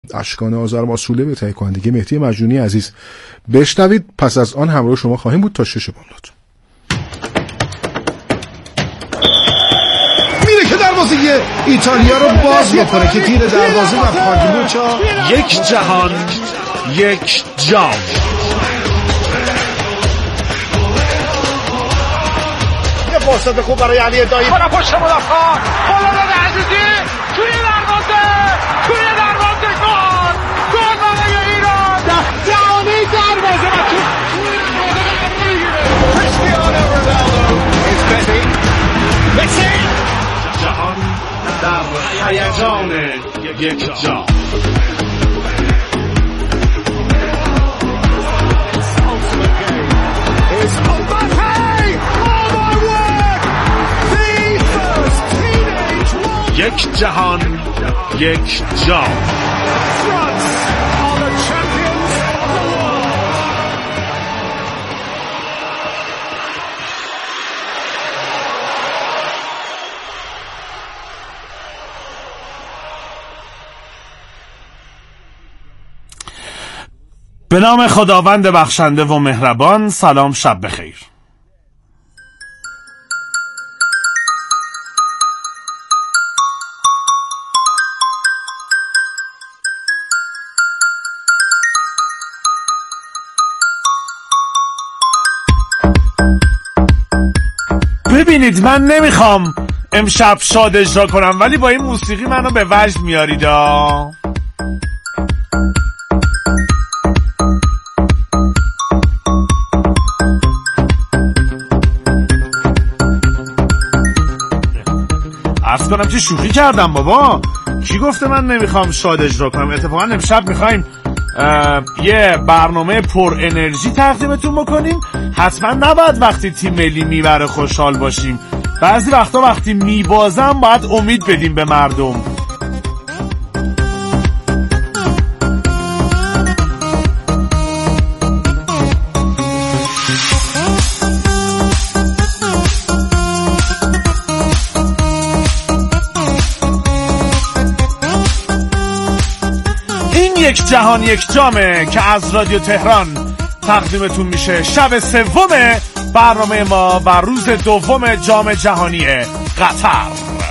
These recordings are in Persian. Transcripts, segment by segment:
اشکان آذرماسوله به تهیه کنندگی مهدی مجنونی عزیز. بشنوید، پس از آن همراه شما خواهیم بود تا 6 بامداد. میره که دروازه ایتالیا رو باز میکنه که تیر دروازه و پاگلوچا. یک جهان یک جام. یه فرصت خوب برای علی دایی، برای پشت مدافع خالد عزیزی توی دروازه گل برای ایران. جهانی دروازه و تو کریستیانو رونالدو مسی. جهان در هیجان یک جام. یک جهان یک جام. به نام خداوند بخشنده و مهربان. سلام، شب بخیر. ببینید، من نمیخوام امشب شاد اجرا کنم، ولی با این موسیقی منو به وجد میارید. عرض کنم که شوخی کردم بابا. کی گفته من نمیخوام شاد اجرا کنم؟ اتفاقا امشب میخوایم یه برنامه پر انرژی تقدیمتون بکنیم. حتما نباید وقتی تیم ملی میبره خوشحال باشیم. بعضی وقتا وقتی میبازم باید امید بدیم به مردم. یک جهان یک جامه که از رادیو تهران تقدیمتون میشه. شب سوم برنامه ما و روز دوم جام جهانی قطر.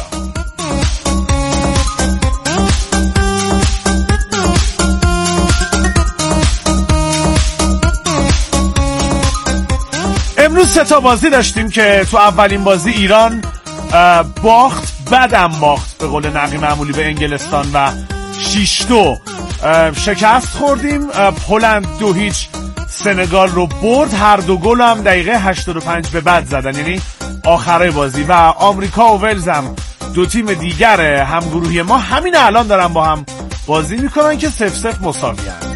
امروز 3 بازی داشتیم که تو اولین بازی ایران باخت، بعدم باخت به قول نقی معمولی به انگلستان و 6-2 شکست خوردیم. هلند 2-0 سنگال رو برد. هر دو گل هم دقیقه 85 به بعد زدن، یعنی آخره بازی. و آمریکا و ولز هم 2 تیم دیگر همگروهی ما همین الان دارن با هم بازی میکنن که 0-0 مساوی هستن.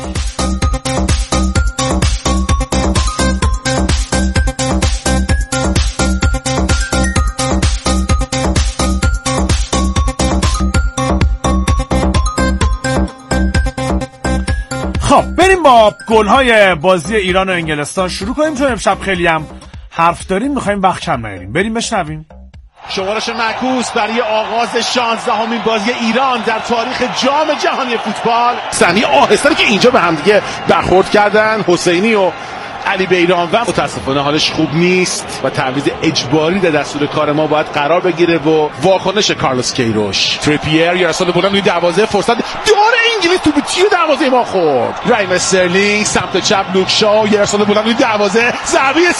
خب بریم با گل‌های بازی ایران و انگلستان شروع کنیم، چون امشب خیلی هم حرف داریم، می‌خوایم وقت کم نیاریم. بریم بشنویم. شمارش معکوس برای آغاز 16مین بازی ایران در تاریخ جام جهانی فوتبال. صحنه آهسته که اینجا به هم دیگه برخورد کردن، حسینی و علی بیران، و متاسفانه حالش خوب نیست و تعویض اجباری در دستور کار ما باید قرار بگیره و واکنش کارلوس کیروش. تریپیر یا رسال بودن روی دروازه، فرصت داره انگلیس تو به تیر دروازه ما خورد. رایم استرلینگ سمت چپ، لوکشا یا رسال بودن روی دروازه، ضربه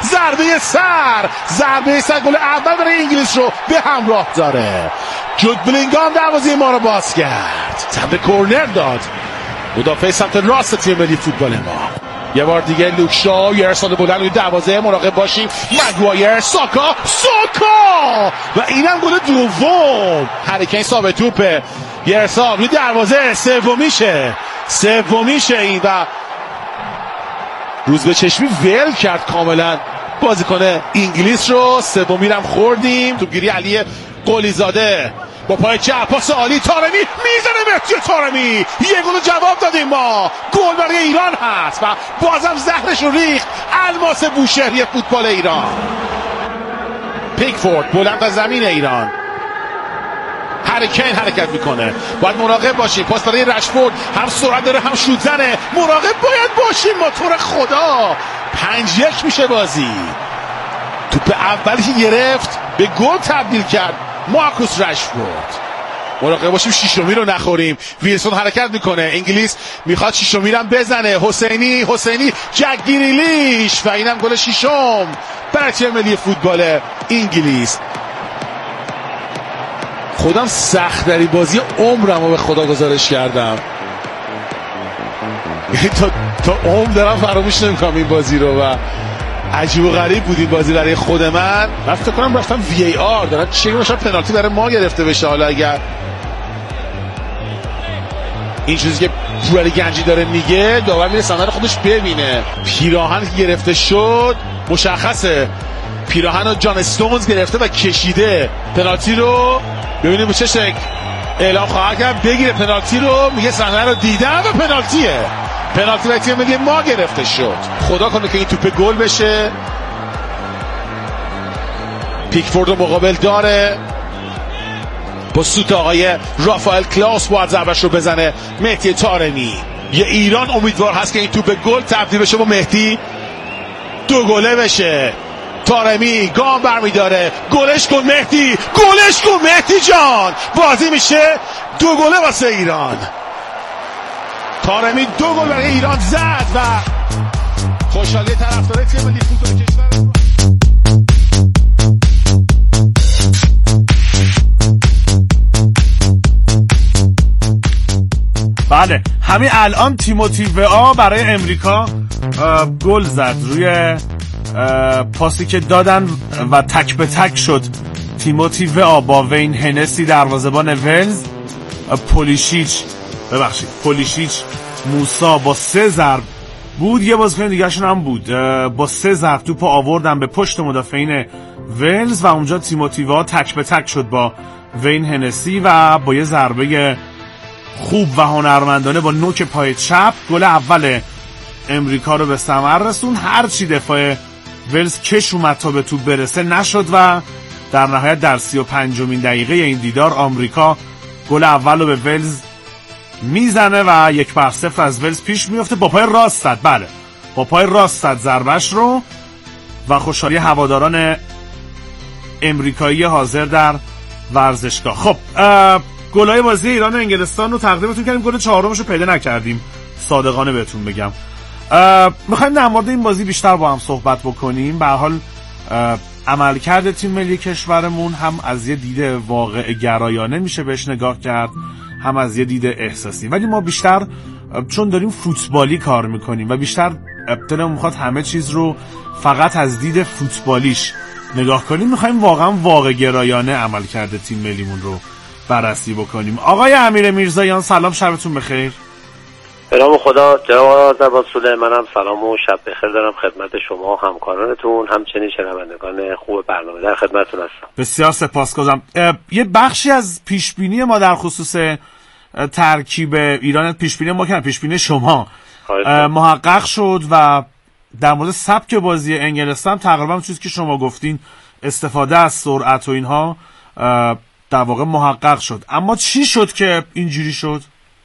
سر گل اول برای انگلیس رو به همراه داره. جود بلینگام دروازه ما رو باز کرد، سمت کورنر داد مدافع سمت راست تیم ملی فوتبال ما. یه بار دیگه لوکشا یه ارسال بلند روی دروازه، مراقب باشیم. مگوایر، ساکا و اینم گل دوم. هریکین ثابت توپه، یه ارسال روی دروازه، سومیشه این و روز به چشمی ول کرد کاملا بازیکن انگلیس رو. سومی هم خوردیم. توپگیری علی قلیزاده با پای چپ، پاس عالی، طارمی میزنه، مهدی طارمی یه گل جواب دادیم ما. گل برای ایران هست و بازم زهرش رو ریخت الماس بوشهری فوتبال ایران. پیکفورد بلند از زمین ایران، هری کین حرکت میکنه، باید مراقب باشیم. پاس برای رشفورد، هم سرعت داره هم شوت زنه، مراقب باید باشیم. موتور خدا 5-1 میشه بازی. توپ اولی که گرفت به گل تبدیل کرد مارکوس رشفورد. مراقب باشیم شیشمی رو نخوریم. ویلسون حرکت میکنه، انگلیس میخواد شیشمی رو بزنه. حسینی جک گریلیش و اینم گل ششم برای تیم ملی فوتبال انگلیس. خودم سخت در این بازی عمرمو به خدا گزارش کردم. تا عمر دارم فراموش نمیکنم این بازی رو و عجیب و غریب بود این بازی برای خود من. فکر کنم رفتم VAR دارن چه باشه پنالتی برای ما گرفته بشه. حالا اگر این چیزی که پوری گنجی داره میگه داور میره صحنه رو خودش ببینه. پیراهن که گرفته شد مشخصه پیراهن رو جان استونز گرفته و کشیده پنالتی رو. ببینیم به چه شکل اعلام خواهد کرد. بگیره پنالتی رو، میگه صحنه رو دیدم و پنالتی برای تیم ملی ما گرفته شد. خدا کنه که این توپ گل بشه. پیکفورد رو مقابل داره، با سوت آقای رافائل کلاس باید ضربش رو بزنه. مهدی طارمی. یه ایران امیدوار هست که این توپ گل تبدیل بشه با مهدی 2 گله بشه. طارمی گام برمیداره، گلش کن مهدی جان. بازی میشه 2 گله واسه ایران. طارمی 2 گل برای ایران زد و خوشحالی طرفدارای تیم ملی فوتبال کشور. بله همین الان تیموتی وآ برای امریکا گل زد روی پاسی که دادن و تک به تک شد. تیموتی وآ با وین هنسی دروازه‌بان ولز، پولیشیچ موسا با 3 ضرب بود، یه بازیکن دیگه شون هم بود با 3 ضرب توپو آوردن به پشت مدافعین ولز و اونجا تیموتی وآ تک به تک شد با وین هنسی و با یه ضربه خوب و هنرمندانه با نوک پای چپ گل اول امریکا رو به ثمر رسون. هرچی دفاع ولز کش اومد تا به توپ برسه نشد و در نهایت در 35مین دقیقه این دیدار آمریکا گل اول رو به ولز میزنه و 1-0 از ولز پیش میفته. با پای راست زد، بله با پای راست زد ضربش رو و خوشحالی هواداران امریکایی حاضر در ورزشگاه. خب گلای بازی ایران و انگلستان رو تقدیمتون کردیم، گل 4مش رو پیدا نکردیم صادقانه بهتون بگم. میخوایم در مورد این بازی بیشتر با هم صحبت بکنیم. به هر حال عملکرد تیم ملی کشورمون هم از یه دید واقع گرایانه میشه بهش نگاه کرد، هم از یه دید احساسی، ولی ما بیشتر چون داریم فوتبالی کار میکنیم و بیشتر دلمون میخواد همه چیز رو فقط از دید فوتبالیش نگاه کنیم، میخوایم واقعا واقع گرایانه عملکرد تیم ملیمون رو بررسی بکنیم. آقای امیر میرزاییان سلام، شبتون بخیر. به نام خدا. جناب عباس‌الله، منم سلام و شب بخیر دارم خدمت شما همکارانتون، همچنین شنوندگان خوب برنامه در خدمتتون هستم. بسیار سپاسگزارم. یه بخشی از پیشبینی ما در خصوص ترکیب ایران، پیشبینی ما که پیشبینی شما محقق شد و در مورد سبک بازی انگلستان تقریبا چیزی که شما گفتین استفاده از سرعت و اینها در واقع محقق شد. اما چی شد که اینجوری شد؟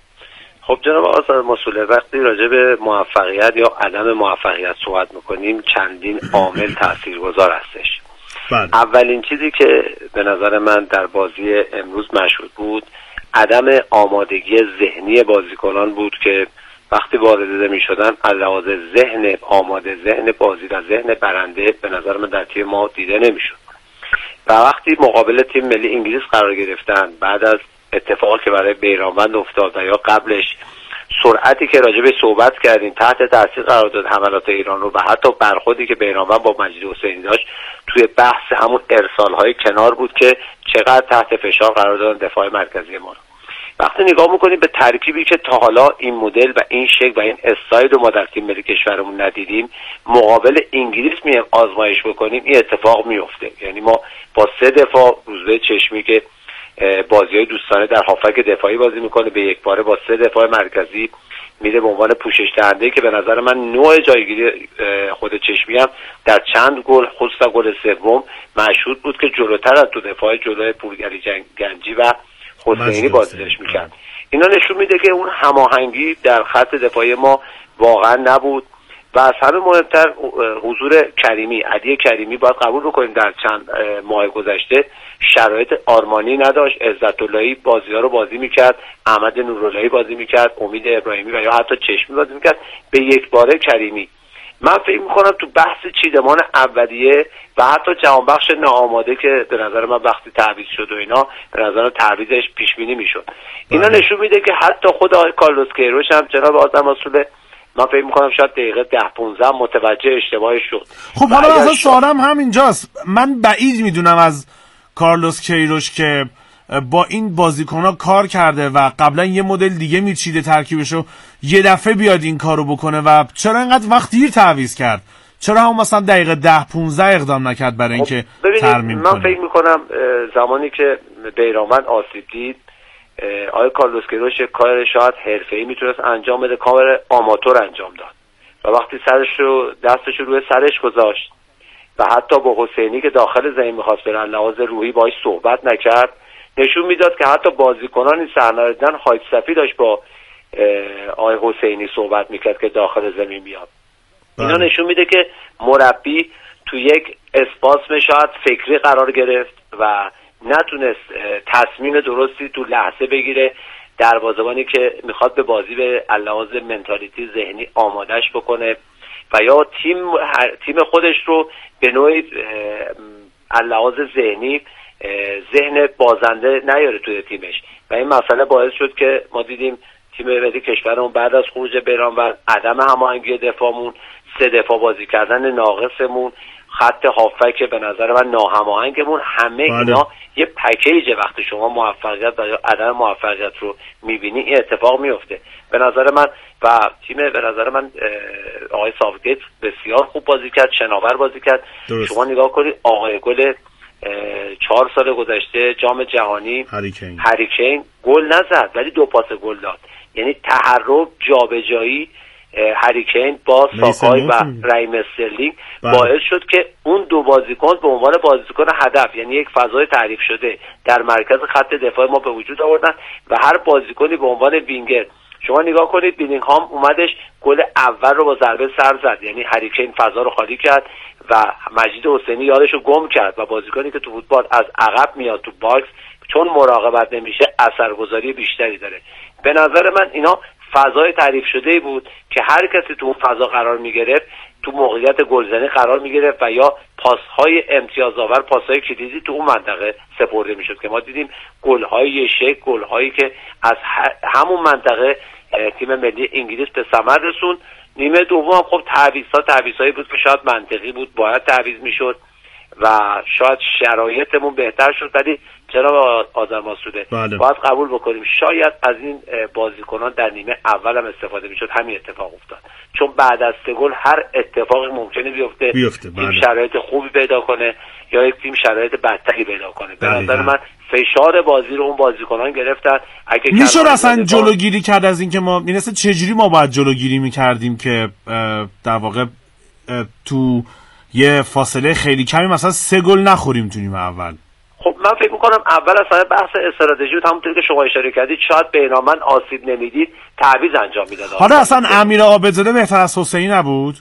خب جناب آقای مسئول، وقتی راجع به موفقیت یا عدم موفقیت صحبت میکنیم چندین عامل تاثیرگذار هستش. اولین چیزی که به نظر من در بازی امروز مشهود بود عدم آمادگی ذهنی بازیکنان بود که وقتی وارد میشدن از لحاظ ذهن آماده، ذهن بازی و ذهن برنده به نظر من در تیم ما دیده نمیشد. و وقتی مقابل تیم ملی انگلیس قرار گرفتن بعد از اتفاقی که برای بیرانوند افتاد و یا قبلش سرعتی که راجع به صحبت کردیم تحت تاثیر قرار داد حملات ایران رو و حتی برخوردی که بیرانوند با مجید حسینی داشت توی بحث همون ارسال‌های کنار بود که چقدر تحت فشار قرار دادن دفاع مرکزی ما رو. وقتی نگاه میکنیم به ترکیبی که تا حالا این مدل و این شکل و این استایل رو ما در تیم ملی کشورمون ندیدیم مقابل انگلیس میایم آزمایش بکنیم این اتفاق میفته. یعنی ما با 3 دفاع روزبه چشمی که بازی‌های دوستانه در هافک دفاعی بازی میکنه به یک باره با 3 دفاع مرکزی میره به عنوان پوشش دهنده که به نظر من نوع جایگیری خود چشمی هم در چند گل خصوصا گل سوم مشهود بود که جلوتر از 2 دفاع جلوی پورگلی گنجی و حسینی بازیش میکرد. اینا نشون میده که اون هماهنگی در خط دفاعی ما واقعا نبود و از همه مهمتر حضور کریمی، علی کریمی باید قبول بکنیم در چند ماه گذشته شرایط آرمانی نداشت. عزت اللهی بازی‌ها رو بازی میکرد، احمد نوراللهی بازی میکرد، امید ابراهیمی و یا حتی چشمی بازی میکرد، به یک باره کریمی. من فکر میکنم تو بحث چیدمان اولیه و حتی جهانبخش ناآماده که به نظر من وقتی تعویض شد و اینا به نظر تعویضش پیش بینی میشد، اینا نشون میده که حتی خود آقای کارلوس کیروش هم جناب آدم اصوله من فکر میکنم شاید دقیقه 10-15 متوجه اشتباهش شد. خب حالا اصلا سوالم همینجاست، من بعید میدونم از کارلوس کیروش که با این بازیکن‌ها کار کرده و قبلا یه مدل دیگه میچیده ترکیبشو یه دفعه بیاد این کارو بکنه و چرا اینقدر وقت دیر تعویض کرد؟ چرا هم مثلا دقیقه 10-15 اقدام نکرد برای اینکه ترمیم کنه؟ من فکر میکنم زمانی که بیرانوند آسیب دید آقای کارلوس کیروش کار شاید حرفه‌ای میتونست انجام بده، کار آماتور انجام داد و وقتی دستش روی سرش گذاشت و حتی با حسینی که داخل زمین می‌خواست بره لحاظ روحی باهاش صحبت نکرد، نشون میداد که حتی بازیکنانی صحنه دیدن حاج صفی داشت با آقای حسینی صحبت میکرد که داخل زمین میاد. اینا نشون میده که مربی تو یک اسپاسم شاید فکری قرار گرفت و نتونست تصمیم درستی تو لحظه بگیره، دروازه‌بانی که میخواد به بازی به لحاظ منتالیتی ذهنی آمادش بکنه و یا تیم خودش رو به نوعی لحاظ ذهنی ذهن بازنده نیاره توی تیمش و این مسئله باعث شد که ما دیدیم تیم ملی کشورمون بعد از خروج بیرانوند عدم هماهنگی دفاعمون، 3 دفاع بازی کردن ناقصمون، خط هافک به نظر من ناهماهنگمون، همه اینا یه پکیجه. وقتی شما موفقیت و عدم موفقیت رو میبینی این اتفاق میفته. به نظر من و تیم به نظر من آقای ساوتگیت بسیار خوب بازی کرد، شناور بازی کرد. شما نگاه کنید آقای گل 4 سال گذشته جام جهانی هریکین گل نزد ولی 2 پاس گل داد، یعنی تحرک، جابجایی هریکین با ساکای و رایم استرلینگ باعث شد که اون 2 بازیکن به عنوان بازیکن هدف، یعنی یک فضای تعریف شده در مرکز خط دفاع ما به وجود آوردن و هر بازیکنی به عنوان وینگر. شما نگاه کنید بینینگهام اومدش گل اول رو با ضربه سر زد، یعنی هریکین فضا رو خالی کرد و مجید حسینی یادش رو گم کرد و بازیکنی که تو فوتبال از عقب میاد تو باکس چون مراقبت نمیشه اثرگذاری بیشتری داره. به نظر من اینا فضای تعریف شده بود که هر کسی تو اون فضا قرار میگرفت تو موقعیت گلزنی قرار میگرفت و یا پاس‌های امتیازآور، پاس‌های کلیدی تو اون منطقه سپرده میشد که ما دیدیم گل‌های شک، گل‌هایی که از همون منطقه تیم ملی انگلیس به ثمر رسوند. نیمه دوم خب تعویضایی بود که شاید منطقی بود، باید تعویض میشد و شاید شرایطمون بهتر شد، ولی جناب آذر مسعوده باید قبول بکنیم شاید از این بازیکنان در نیمه اول هم استفاده میشد، همین اتفاق افتاد. چون بعد از 3 گل هر اتفاقی ممکنه بیفته. تیم شرایط خوبی پیدا کنه یا یک تیم شرایط بدتری پیدا کنه. به نظر من فشار بازی رو اون بازیکنان گرفتن. اگه میشه اصلا جلوگیری کرد از این که ما این اصلا چجوری ما باید جلوگیری میکردیم که در واقع تو یه فاصله خیلی کمی مثلا 3 گل نخوریم تو نیمه اول؟ خب من فکر میکنم اول اصلا بحث استراتژی بود، همونطوری که شما اشاره کردید شاید بیرانوند آسیب نمیدید تعویض انجام میداد. حالا اصلا امیر عابدزاده بهتر از حسینی نبود؟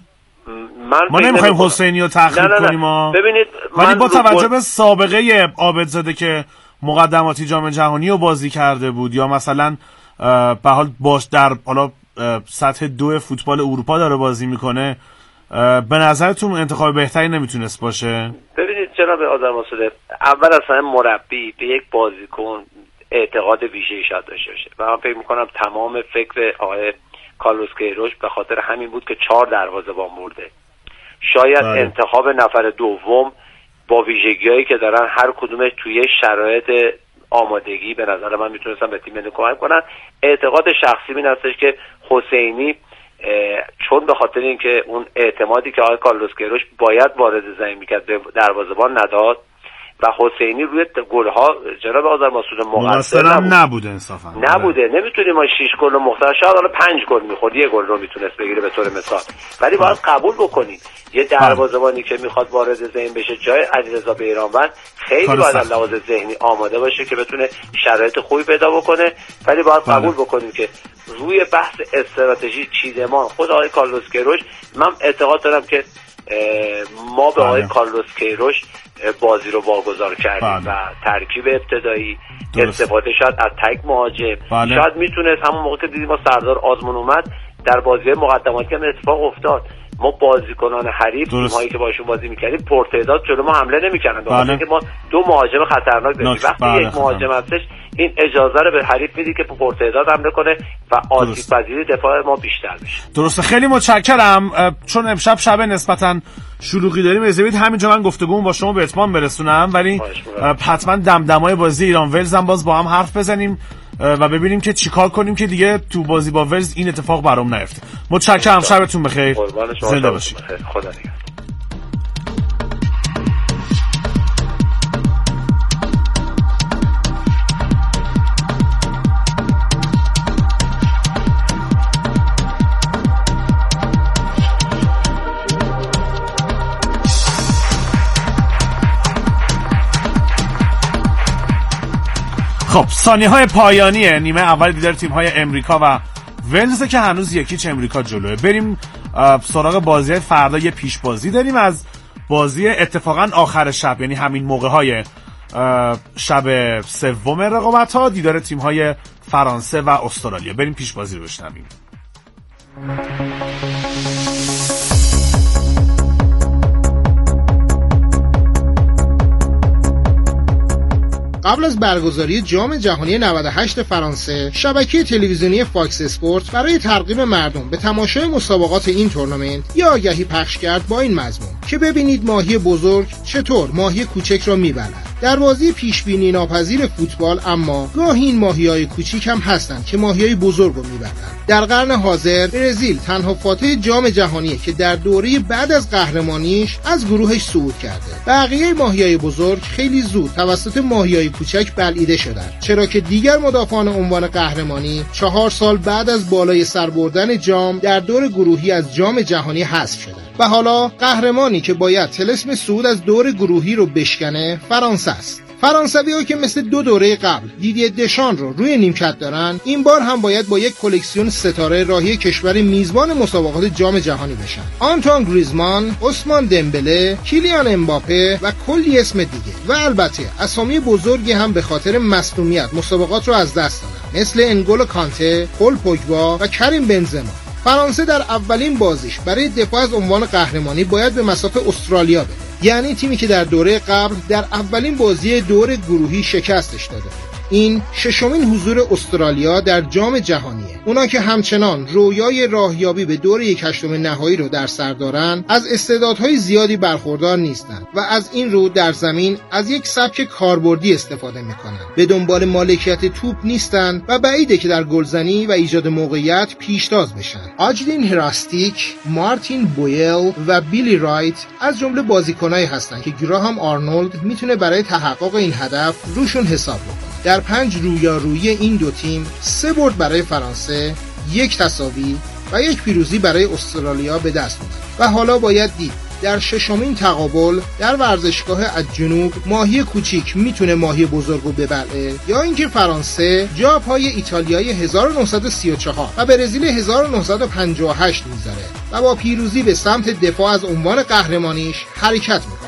ما نمیخوایم حسینی رو تخریب کنیم ببینید ولی با توجه به سابقه عابدزاده که مقدماتی جام جهانی رو بازی کرده بود یا مثلا به حال باش در حالا سطح 2 فوتبال اروپا داره بازی میکنه، به نظرتون انتخاب بهتری نمیتونست باشه؟ ببینید جناب آذر مسعوده، اول اصلا مربی به یک بازیکن اعتقاد ویژه‌ای شاید داشته باشه و من فکر میکنم تمام فکر آقای کارلوس کیروش به خاطر همین بود که 4 دروازه‌بان برده. شاید انتخاب نفر دوم با ویژگی‌هایی که دارن هر کدومش توی شرایط آمادگی به نظر من میتونستن به تیم ملی کمک کنن. اعتقاد شخصی این هستش که حسینی چون به خاطر اینکه اون اعتمادی که آقای کارلوس کیروش باید وارد زمین میکرد به دروازه‌بان نداد و حسینی روی گل‌ها جناب آذر مسئول مقصر نبوده انصافا. نبوده. نمیتونیم ما 6 گل مختار شاید حالا 5 گل می‌خورد، 1 گل رو میتونست بگیره به طور مثال، ولی باید قبول بکنیم یه دروازه‌بانی که میخواد وارد ذهن بشه جای علیرضا بیرانوند خیلی باید از لحاظ ذهنی آماده باشه که بتونه شرایط خوبی پیدا بکنه، ولی باید قبول بکنیم که روی بحث استراتژی چیدمان خود آقای کارلوس کیروش، من اعتقاد دارم که ما به آقای کارلوس کیروش بازی رو واگذار کردیم و ترکیب ابتدایی استفاده شاید از تک مهاجم شاید میتونست همون موقع که دیدیم ما سردار آزمون اومد در بازی مقدماتی هم اتفاق افتاد، ما بازیکنان حریف تیم‌هایی که باشون بازی می‌کردیم پرتعداد جلو ما حمله نمی‌کردن، واسه که ما 2 مهاجم خطرناک داشتیم. وقتی یک مهاجم هستش این اجازه رو به حریف میدی که پرتعداد حمله کنه و آسیب پذیری دفاع ما بیشتر بشه. درسته، خیلی متشکرم. چون امشب شب نسبتاً شلوغی داریم اجازه بدید همینجا من گفتگومو با شما به اتمام برسونم، ولی حتما دمدمای بازی ایران ولز هم باز با هم حرف بزنیم و ببینیم که چیکار کنیم که دیگه تو بازی با ولز این اتفاق برام نیفته. متشکرم، شبتون بخیر، زنده باشید. خدا نگهدار. خب ثانیه‌های پایانی نیمه اول دیدار تیم‌های امریکا و ولز که هنوز 1-0 امریکا جلوه. بریم سراغ بازی فردا. یه پیش بازی داریم از بازی اتفاقا آخر شب، یعنی همین موقع‌های شب سوم رقابت‌ها، دیدار تیم‌های فرانسه و استرالیا. بریم پیش بازی رو بشنویم. قبل از برگزاری جام جهانی 98 فرانسه، شبکه تلویزیونی فاکس اسپورت برای ترغیب مردم به تماشای مسابقات این تورنمنت یه آگهی پخش کرد با این مضمون که ببینید ماهی بزرگ چطور ماهی کوچک را میبرد. در بازی پیشبینی ناپذیر فوتبال اما گاهی این ماهی‌های کوچیک هم هستند که ماهی‌های بزرگ رو میبرند. در قرن حاضر برزیل تنها فاتح جام جهانیه که در دوره بعد از قهرمانیش از گروهش صعود کرده. بقیه ماهی‌های بزرگ خیلی زود توسط ماهی‌های کوچک بلعیده شدند، چرا که دیگر مدافعان عنوان قهرمانی 4 سال بعد از بالای سر بردن جام در دور گروهی از جام جهانی حذف شدند و حالا قهرمانی که باید طلسم صعود از دور گروهی رو بشکنه فرانسه است. فرانسوی‌ها که مثل 2 دوره قبل دیدی دشان رو روی نیمکت دارن، این بار هم باید با یک کلکسیون ستاره راهی کشور میزبان مسابقات جام جهانی بشن. آنتوان گریزمان، عثمان دمبله، کیلیان امباپه و کلی اسم دیگه و البته اسامی بزرگی هم به خاطر مصدومیت مسابقات رو از دست دادن، مثل انگولو کانته، پول پوگبا و کریم بنزما. فرانسه در اولین بازیش برای دفاع از عنوان قهرمانی باید به مصاف استرالیا بره، یعنی تیمی که در دوره قبل در اولین بازی دور گروهی شکستش داده. این 6مین حضور استرالیا در جام جهانیه. اونا که همچنان رویای راهیابی به دور 1/8 نهایی رو در سر دارن، از استعدادهای زیادی برخوردار نیستن و از این رو در زمین از یک سبک کاربردی استفاده میکنن. به دنبال مالکیت توپ نیستن و بعیده که در گلزنی و ایجاد موقعیت پیشتاز بشن. آجلین هراستیک، مارتین بویل و بیلی رایت از جمله بازیکنایی هستن که گراهام آرنولد میتونه برای تحقق این هدف روشون حساب بکنه. در 5 رویارویی این دو تیم 3 برد برای فرانسه، 1 تساوی و 1 پیروزی برای استرالیا به دست اومد و حالا باید دید در 6مین تقابل در ورزشگاه از جنوب ماهی کوچیک میتونه ماهی بزرگ رو ببلعه یا اینکه فرانسه جا پای ایتالیای 1934 و برزیل 1958 میذاره و با پیروزی به سمت دفاع از عنوان قهرمانیش حرکت میکنه.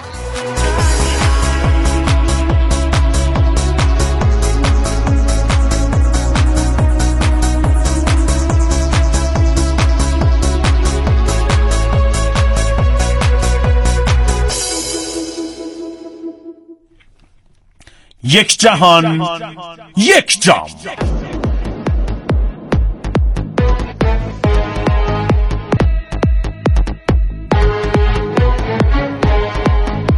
یک جهان، یک جام.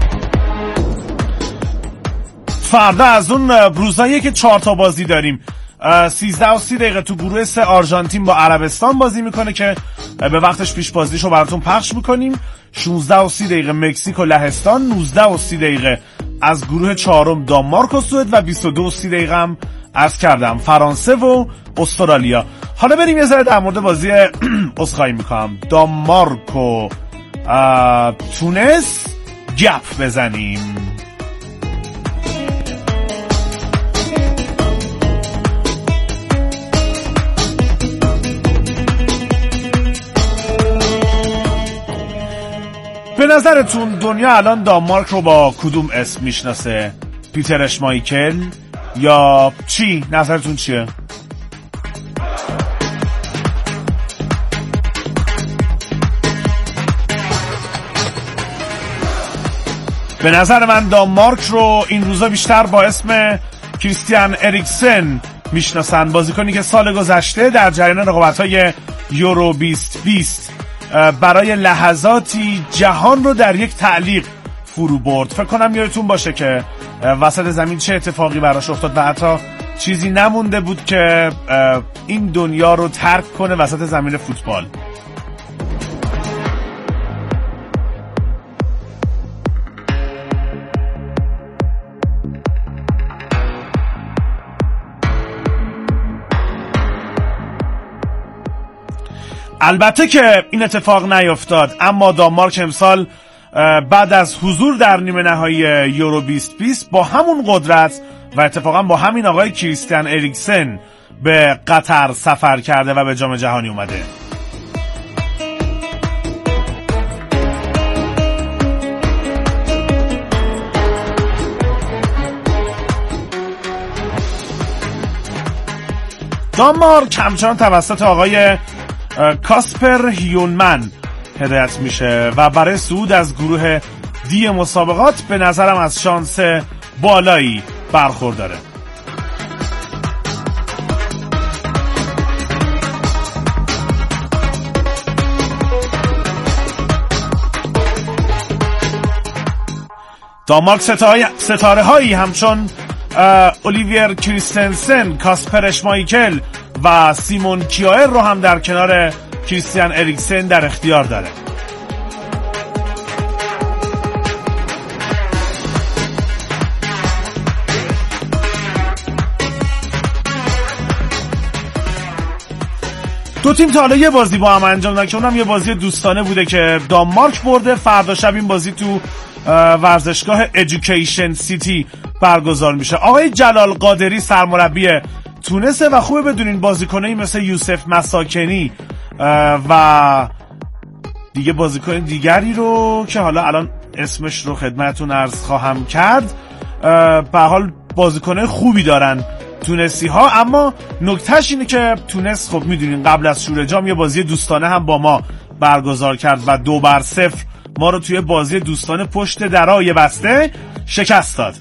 فردا از اون روزاییه که 4 تا بازی داریم 13 و 30 دقیقه تو گروه 3 آرژانتین با عربستان بازی میکنه که به وقتش پیش بازیشو براتون پخش میکنیم. 16 و 30 دقیقه مکزیک و لهستان، 19 و 30 دقیقه از گروه 4 دانمارک و سوئد و 22 و 30 دقیقه هم عرض کردم فرانسه و استرالیا. حالا بریم یه ذره در مورد بازی عذرخواهی میکنم دانمارک و تونس گپ بزنیم. به نظرتون دنیا الان دانمارک رو با کدوم اسم میشناسه؟ پیتر اشمایکل یا چی؟ نظرتون چیه؟ به نظر من دانمارک رو این روزا بیشتر با اسم کریستیان اریکسن میشناسن، بازیکنی که سال گذشته در جریان رقابت‌های یورو 2020 برای لحظاتی جهان رو در یک تعلیق فرو برد. فکر کنم یادتون باشه که وسط زمین چه اتفاقی براش افتاد و حتی چیزی نمونده بود که این دنیا رو ترک کنه وسط زمین فوتبال. البته که این اتفاق نیفتاد، اما دانمارک امسال بعد از حضور در نیمه نهایی یورو 2020 با همون قدرت و اتفاقا با همین آقای کریستیان اریکسن به قطر سفر کرده و به جام جهانی اومده. دانمارک همچنان توسط آقای کاسپر هیونمن هدایت میشه و برای صعود از گروه دی مسابقات به نظرم از شانس بالایی برخورداره. دانمارک ستاره هایی همچون اولیویر کریستنسن، کاسپر اشمایکل و سیمون کیایر رو هم در کنار کریستیان اریکسن در اختیار داره. دو تیم تا حالا یه بازی با هم انجام دادن که اونم یه بازی دوستانه بوده که دانمارک برده. فردا شب این بازی تو ورزشگاه ادویکیشن سیتی برگزار میشه. آقای جلال قادری سرمربی تونسه و خوبه بدونین بازیکنایی مثل یوسف مساکنی و دیگه بازیکن دیگری رو که حالا الان اسمش رو خدمتتون عرض خواهم کرد، به حال بازیکن خوبی دارن تونسی ها. اما نکتهش اینه که تونس خب میدونین قبل از شور جام یه بازی دوستانه هم با ما برگزار کرد و 2-0 ما رو توی بازی دوستانه پشت درای بسته شکست داد.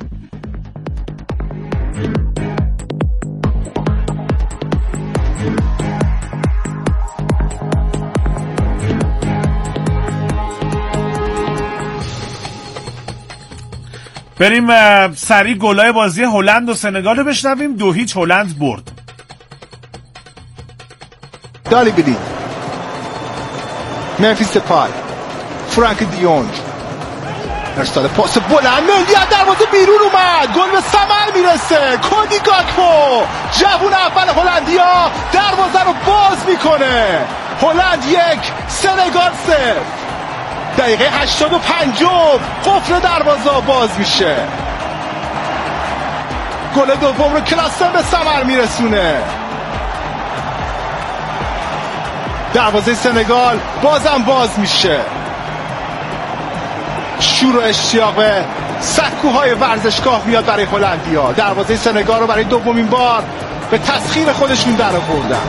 بریم سریع گلای بازی هلند و سنگال رو بشنویم. 2-0 هلند برد. دالی بلی، منفیس پای، فرانک دیونج ارسال پاس بلند، مندی از دروازه بیرون اومد، گل به ثمر میرسه. کودی گاکپو جوون اول هلندیا دروازه رو باز میکنه. هلند 1 سنگال 0. دقیقه 85 قفل دروازه باز میشه. گل دوم رو کلاسن به ثمر میرسونه. دروازه سنگال بازم باز میشه. شور و اشتیاق به سکوهای ورزشگاه میاد برای هلندیا. دروازه سنگال رو برای دومین بار به تسخیر خودشون در آوردن.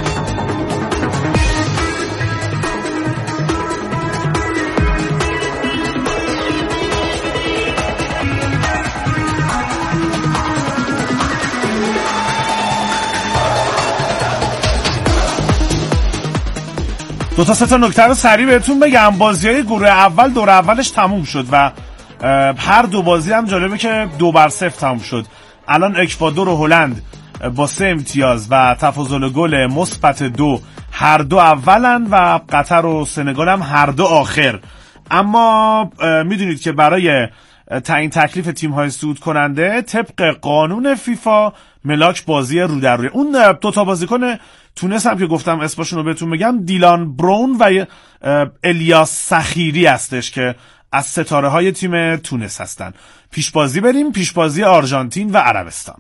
دو تا سه تا نکته رو سریع بهتون بگم. بازی‌های گروه اول دور اولش تموم شد و هر دو بازی هم جالبه که 2-0 تموم شد. الان اکوادور و هلند با 3 امتیاز و تفاضل گل مثبت 2 هر دو اولن و قطر و سنگال هم هر دو آخر. اما میدونید که برای تعیین تکلیف تیم‌های صعود کننده طبق قانون فیفا ملاک بازی رو در روی. اون دوتا بازیکن تونس هم که گفتم اسمشون رو بهتون بگم، دیلان برون و الیاس سخیری هستش که از ستاره های تیم تونس هستن. پیشبازی بریم، پیشبازی آرژانتین و عربستان.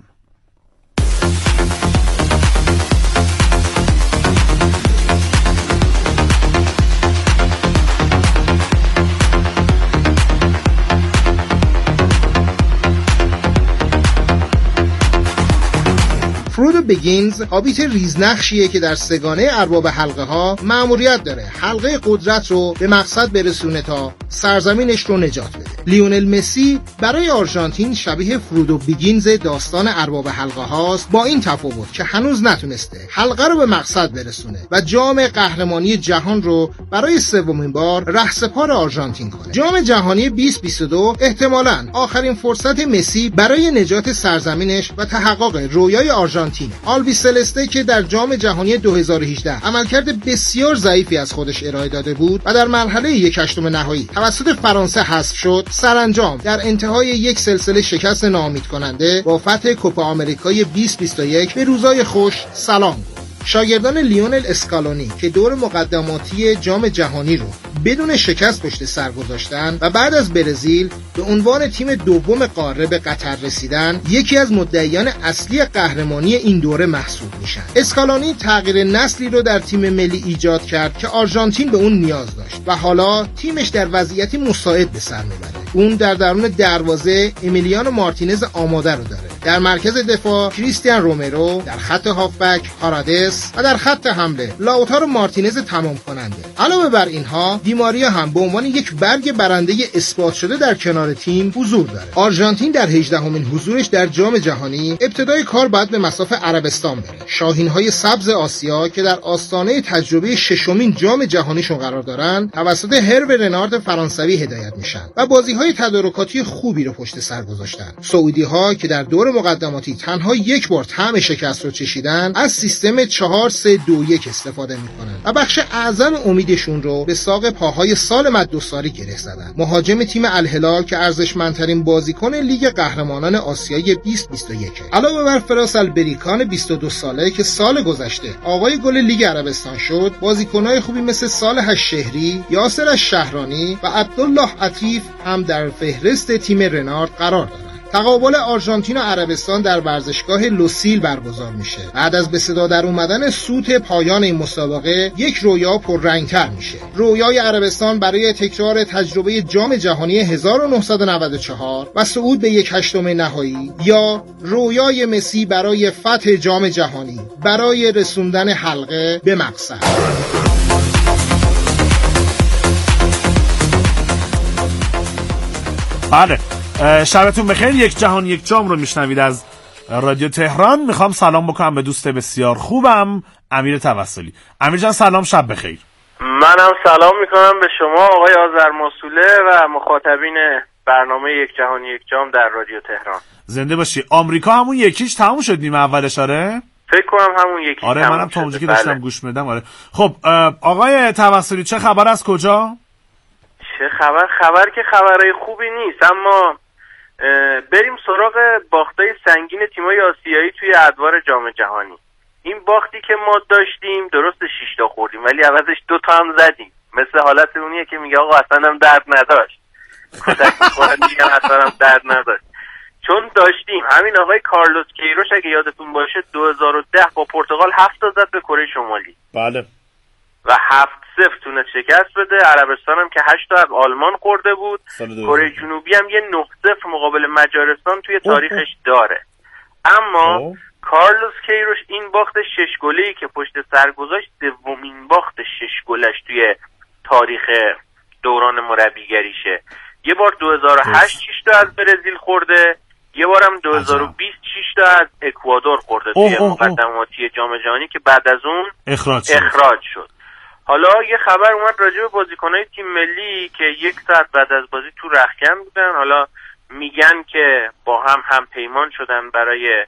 فرودو بگینز هابیت ریزنقشیه که در سگانه ارباب حلقه ها مأموریت داره حلقه قدرت رو به مقصد برسونه تا سرزمینش رو نجات بده. لیونل مسی برای آرژانتین شبیه فرودو بگینز داستان ارباب حلقه هاست، با این تفاوت که هنوز نتونسته حلقه رو به مقصد برسونه و جام قهرمانی جهان رو برای 3مین بار رهسپار آرژانتین کنه. جام جهانی 2022 احتمالاً آخرین فرصت مسی برای نجات سرزمینش و تحقق رویای آرژانتین. آلبی سلسته که در جام جهانی 2018 عملکرد بسیار ضعیفی از خودش ارائه داده بود و در مرحله 1/8 نهایی توسط فرانسه حذف شد، سرانجام در انتهای یک سلسله شکست ناامید کننده با فتح کوپا آمریکای 2021 به روزای خوش سلام گفت. شاگردان لیونل اسکالونی که دور مقدماتی جام جهانی رو بدون شکست پشت سر گذاشتن و بعد از برزیل به عنوان تیم دوم قاره به قطر رسیدن، یکی از مدعیان اصلی قهرمانی این دوره محسوب میشن. اسکالونی تغییر نسلی رو در تیم ملی ایجاد کرد که آرژانتین به اون نیاز داشت و حالا تیمش در وضعیتی مساعد به سر میبره. اون در درون دروازه امیلیانو مارتینز آماده رو داره، در مرکز دفاع کریستیان رومرو، در خط هافبک پارادس و در خط حمله لاوتارو مارتینز تمام کننده. علاوه بر اینها دیماریا هم به عنوان یک برگ برنده اثبات شده در کنار تیم حضور داره. آرژانتین در 18مین حضورش در جام جهانی ابتدای کار باید به مصاف عربستان بره. شاهین‌های سبز آسیا که در آستانه تجربه 6مین جام جهانیشون قرار دارن توسط هرو رنارد فرانسوی هدایت میشن و بازی‌های تدارکاتی خوبی رو پشت سر گذاشتن. سعودی‌ها که در دور مقدماتی تنها یک بار طعم شکست رو چشیدن، از سیستم 4-3-2-1 استفاده میکنن و بخش اعظم امیدشون رو به ساق پاهای سال مدوساری گره زدن. مهاجم تیم الهلال که ارزشمندترین بازیکن لیگ قهرمانان آسیای 2021 علاوه بر فراس البریکان 22 ساله که سال گذشته آقای گل لیگ عربستان شد، بازیکن‌های خوبی مثل صالح الشهری، یاسر الشهرانی و عبدالله عطیف هم در فهرست تیم رنارد قرار دارند. تقابل آرژانتین و عربستان در ورزشگاه لوسیل برگزار میشه. بعد از به صدا در اومدن سوت پایان این مسابقه، یک رویا پررنگتر میشه. رویای عربستان برای تکرار تجربه جام جهانی 1994 و صعود به 1/8 نهایی، یا رویای مسی برای فتح جام جهانی برای رسوندن حلقه به مقصد. بله، شبتون بخیر. یک جهان یک جام رو میشنوید از رادیو تهران. میخوام سلام بکنم به دوست بسیار خوبم امیر توسلی. امیر جان سلام، شب بخیر. منم سلام میکنم به شما آقای آذرماسوله و مخاطبین برنامه یک جهان یک جام در رادیو تهران. زنده باشی. آمریکا همون یکیش تموم شد نیمه اولش؟ آره فکر کنم همون یکیش. آره منم تا اونجا که داشتم گوش میدم. آره خب آقای توسلی چه خبر از کجا؟ چه خبر که خبرای خوبی نیست، اما بریم سراغ باختای سنگین تیمای آسیایی توی ادوار جام جهانی. این باختی که ما داشتیم درست 6 تا خوردیم ولی عوضش 2 تا هم زدیم. مثل حالت اونیه که میگه آقا اصلا هم درد نداشت، کتک میخورن دیگه اصلا هم درد نداشت، چون داشتیم. همین آقای کارلوس کیروش اگه یادتون باشه 2010 با پرتغال 7 تا زد به کره شمالی. بله. و 7-0 تونست شکست بده. عربستان هم که 8 تا از آلمان خورده بود. کره جنوبی هم یه 9-0 مقابل مجارستان توی تاریخش داره. اما کارلوس کیروش این باخت 6 گله‌ای که پشت سر گذاشت 2مین باخت 6 گلش توی تاریخ دوران مربیگریشه. یه بار 2008 6 تا از برزیل خورده، یه بارم 2020 6 تا از اکوادور خورده توی مقدماتی جام جهانی که بعد از اون اخراج شد. حالا یه خبر اومد راجع به بازیکنای تیم ملی که 1 ساعت بعد از بازی تو رختکن بودن. حالا میگن که با هم پیمان شدن برای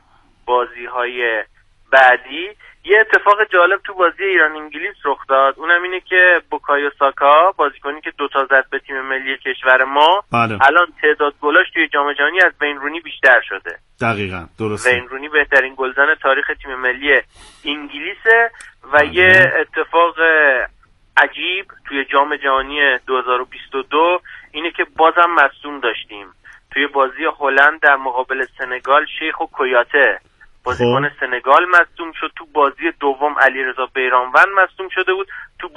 بازی‌های بعدی یه اتفاق جالب تو بازی ایران انگلیس رخ داد. اونم اینه که بوکایو ساکا بازیکنی که 2 تا زد به تیم ملی کشور ما الان تعداد گلاش توی جام جهانی از وین رونی بیشتر شده. دقیقاً درسته. وین رونی بهترین گلزن تاریخ تیم ملی انگلیسه و یه اتفاق عجیب توی جام جهانی 2022 اینه که بازم مصدوم داشتیم. توی بازی هلند در مقابل سنگال شیخ و کویاته بازیکن سنگال مصدوم شد. تو بازی دوم علیرضا بیرانوند مصدوم شده بود. تو